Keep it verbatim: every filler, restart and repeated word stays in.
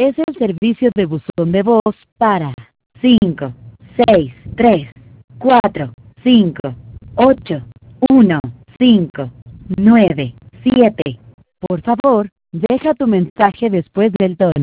es el servicio de buzón de voz para cinco, seis, tres, cuatro, cinco, ocho, uno, cinco, nueve, siete. Por favor, deja tu mensaje después del tono.